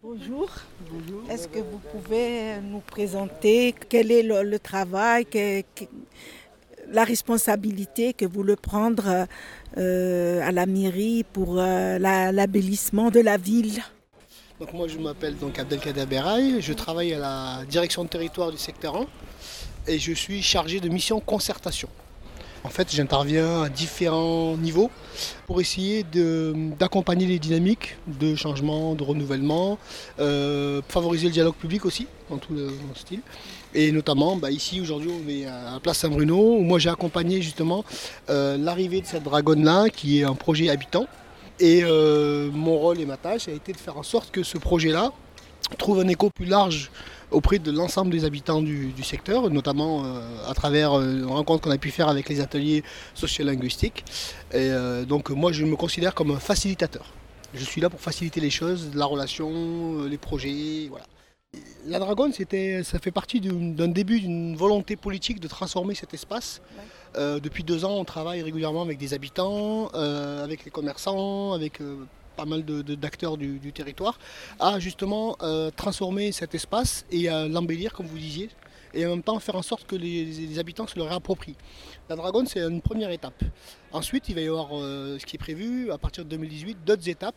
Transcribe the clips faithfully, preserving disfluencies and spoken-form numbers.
Bonjour. Est-ce que vous pouvez nous présenter quel est le, le travail, que, que- la responsabilité que vous le prendre euh, à la mairie pour euh, la- l'embellissement de la ville? Donc moi je m'appelle donc Abdelkader Beraï, je travaille à la direction de territoire du secteur un et je suis chargé de mission concertation. En fait j'interviens à différents niveaux pour essayer de- d'accompagner les dynamiques de changement, de renouvellement, euh, favoriser le dialogue public aussi dans tout le dans le style. Et notamment bah, ici aujourd'hui on est à Place Saint-Bruno où moi j'ai accompagné justement euh, l'arrivée de cette dragonne là qui est un projet habitant. Et euh, mon rôle et ma tâche a été de faire en sorte que ce projet-là trouve un écho plus large auprès de l'ensemble des habitants du, du secteur, notamment euh, à travers euh, une rencontre qu'on a pu faire avec les ateliers sociolinguistiques. Et euh, donc moi je me considère comme un facilitateur. Je suis là pour faciliter les choses, la relation, euh, les projets, voilà. La Dragonne, c'était, ça fait partie d'une- d'un début d'une volonté politique de transformer cet espace. Euh, depuis deux ans, on travaille régulièrement avec des habitants, euh, avec les commerçants, avec euh, pas mal de- de- d'acteurs du, du territoire, à justement euh, transformer cet espace et à l'embellir, comme vous disiez, et en même temps faire en sorte que les, les habitants se le réapproprient. La Dragonne, c'est une première étape. Ensuite, il va y avoir euh, ce qui est prévu à partir de deux mille dix-huit, d'autres étapes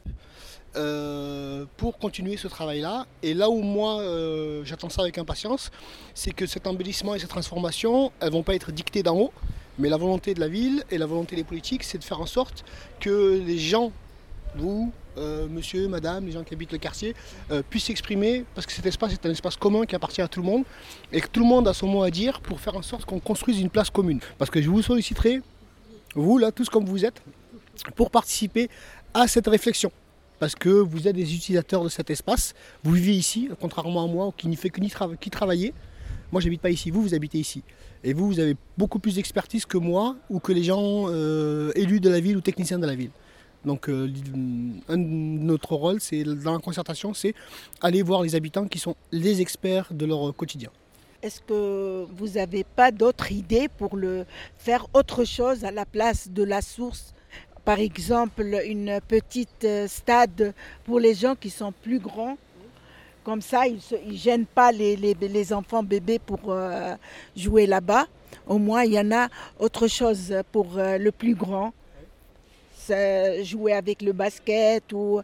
euh, pour continuer ce travail-là. Et là où moi euh, j'attends ça avec impatience, c'est que cet embellissement et cette transformation, elles ne vont pas être dictées d'en haut, mais la volonté de la ville et la volonté des politiques, c'est de faire en sorte que les gens, vous, euh, monsieur, madame, les gens qui habitent le quartier, euh, puissent s'exprimer, parce que cet espace est un espace commun qui appartient à tout le monde, et que tout le monde a son mot à dire pour faire en sorte qu'on construise une place commune. Parce que je vous solliciterai, vous là, tous comme vous êtes, pour participer à cette réflexion. Parce que vous êtes des utilisateurs de cet espace, vous vivez ici, contrairement à moi qui n'y fait que ni trava- qui travailler. Moi j'habite pas ici, vous vous habitez ici. Et vous, vous avez beaucoup plus d'expertise que moi ou que les gens euh, élus de la ville ou techniciens de la ville. Donc euh, un de notre rôle, c'est dans la concertation, c'est aller voir les habitants qui sont les experts de leur quotidien. Est-ce que vous n'avez pas d'autres idées pour le faire autre chose à la place de la source? Par exemple, une petite euh, stade pour les gens qui sont plus grands. Comme ça, ils ne gênent pas les, les- les enfants bébés pour euh, jouer là-bas. Au moins, il y en a autre chose pour euh, le plus grand. C'est jouer avec le basket ou,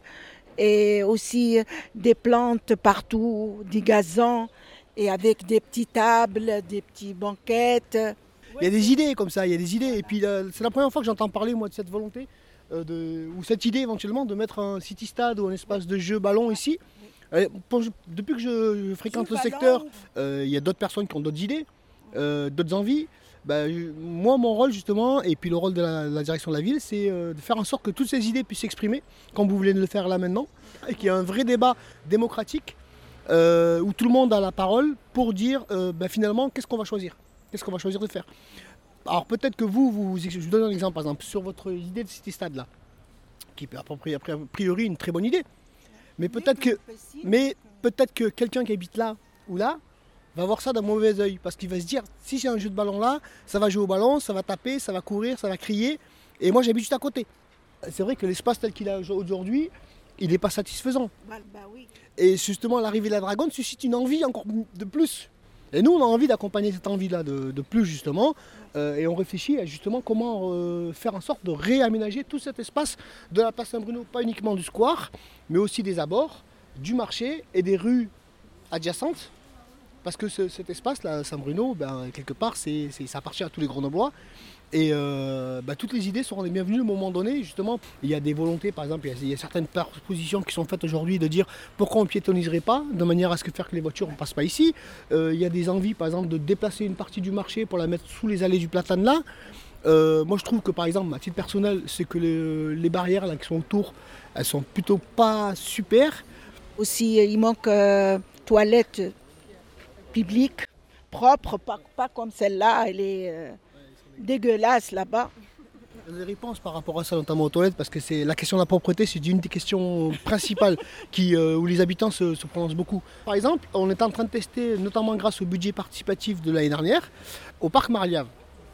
et aussi des plantes partout, du gazon et avec des petites tables, des petites banquettes. Il y a des idées comme ça, il y a des idées. Et puis euh, c'est la première fois que j'entends parler moi de cette volonté, euh, de, ou cette idée éventuellement de mettre un city stade ou un espace de jeu ballon ici. Euh, pour- depuis que je fréquente le secteur, euh, il y a d'autres personnes qui ont d'autres idées, euh, d'autres envies. Bah, je- moi, mon rôle justement, et puis le rôle de la, la direction de la ville, c'est euh, de faire en sorte que toutes ces idées puissent s'exprimer, comme vous voulez le faire là maintenant, et qu'il y ait un vrai débat démocratique euh, où tout le monde a la parole pour dire euh, bah, finalement qu'est-ce qu'on va choisir, qu'est-ce qu'on va choisir de faire. Alors peut-être que vous, vous, je vous donne un exemple par exemple sur votre idée de city stade là, qui est a priori a priori une très bonne idée, mais peut-être que, mais peut-être que quelqu'un qui habite là ou là va voir ça d'un mauvais œil parce qu'il va se dire si j'ai un jeu de ballon là, ça va jouer au ballon, ça va taper, ça va courir, ça va crier, et moi j'habite juste à côté. C'est vrai que l'espace tel qu'il est aujourd'hui, il n'est pas satisfaisant. Bah, bah oui. Et justement, l'arrivée de la dragonne suscite une envie encore de plus. Et nous, on a envie d'accompagner cette envie-là de, de plus, justement. Euh, et on réfléchit à justement comment euh, faire en sorte de réaménager tout cet espace de la place Saint-Bruno, pas uniquement du square, mais aussi des abords, du marché et des rues adjacentes. Parce que ce- cet espace-là, Saint-Bruno, ben, quelque part, c'est, c'est- ça appartient à tous les Grenoblois. Et euh, bah, toutes les idées seront les bienvenues à un moment donné. Justement, il y a des volontés, par exemple, il y a, il y a certaines propositions qui sont faites aujourd'hui de dire pourquoi on ne piétonniserait pas, de manière à ce que faire que les voitures ne passent pas ici. Euh, il y a des envies, par exemple, de déplacer une partie du marché pour la mettre sous les allées du platane là. Euh, moi, je trouve que, par exemple, à titre personnel, c'est que le- les barrières là, qui sont autour, elles sont plutôt pas super. Aussi, il manque euh, toilettes publiques, propres, pas, pas comme celle-là, elle est euh, dégueulasse là-bas. Des réponses par rapport à ça, notamment aux toilettes, parce que c'est la question de la propreté, c'est une des questions principales qui, euh, où les habitants se, se prononcent beaucoup. Par exemple, on est en train de tester, notamment grâce au budget participatif de l'année dernière, au parc Mariave.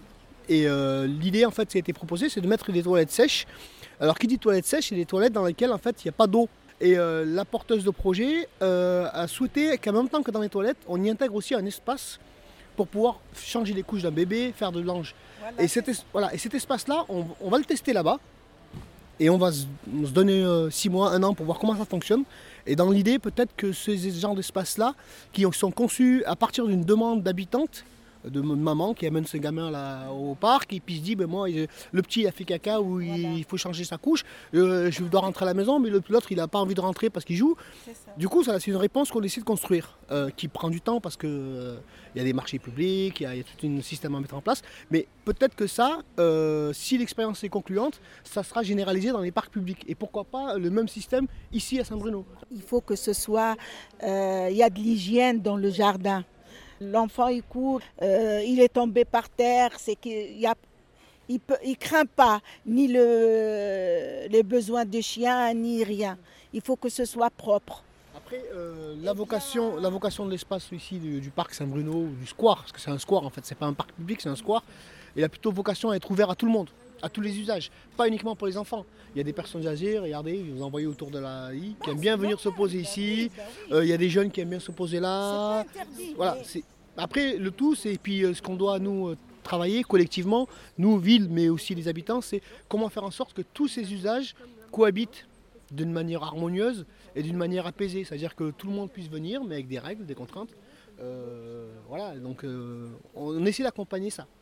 Et euh, l'idée en fait qui a été proposée, c'est de mettre des toilettes sèches. Alors qui dit toilettes sèches, c'est des toilettes dans lesquelles en fait il n'y a pas d'eau. Et euh, la porteuse de projet euh, a souhaité qu'en même temps que dans les toilettes, on y intègre aussi un espace pour pouvoir changer les couches d'un bébé, faire de l'ange. Voilà, et, cet es- voilà, et cet espace-là, on, on va le tester là-bas. Et on va se, se donner euh, six mois, un an pour voir comment ça fonctionne. Et dans l'idée, peut-être que ces genres d'espaces-là, qui sont conçus à partir d'une demande d'habitante, de maman qui amène ses gamins là, au parc et puis se dit ben moi il- le petit il a fait caca ou il, Voilà. il faut changer sa couche, euh, je dois rentrer à la maison mais le- l'autre il n'a pas envie de rentrer parce qu'il joue. C'est ça. Du coup ça, c'est une réponse qu'on essaie de construire euh, qui prend du temps parce que euh, il y a des marchés publics, il y a, il y a tout un système à mettre en place, mais peut-être que ça euh, si l'expérience est concluante ça sera généralisé dans les parcs publics et pourquoi pas le même système ici à Saint-Bruno. Il faut que ce soit, euh, il y a de l'hygiène dans le jardin. L'enfant il court, euh, il est tombé par terre, c'est qu'il y a, il peut, il craint pas ni le, les besoins des chiens ni rien. Il faut que ce soit propre. Après, euh, la, vocation, la vocation de l'espace ici du, du parc Saint-Bruno, ou du square, parce que c'est un square en fait, c'est pas un parc public, c'est un square, il a plutôt vocation à être ouvert à tout le monde, à tous les usages, pas uniquement pour les enfants. Il y a des personnes âgées, regardez, je vous envoyez autour de la I, qui aiment bien venir se poser ici, euh, il y a des jeunes qui aiment bien se poser là. Voilà, c'est... Après, le tout, c'est puis euh, ce qu'on doit nous euh, travailler collectivement, nous, ville, mais aussi les habitants, c'est comment faire en sorte que tous ces usages cohabitent d'une manière harmonieuse et d'une manière apaisée. C'est-à-dire que tout le monde puisse venir, mais avec des règles, des contraintes. Euh, voilà, donc euh, on essaie d'accompagner ça.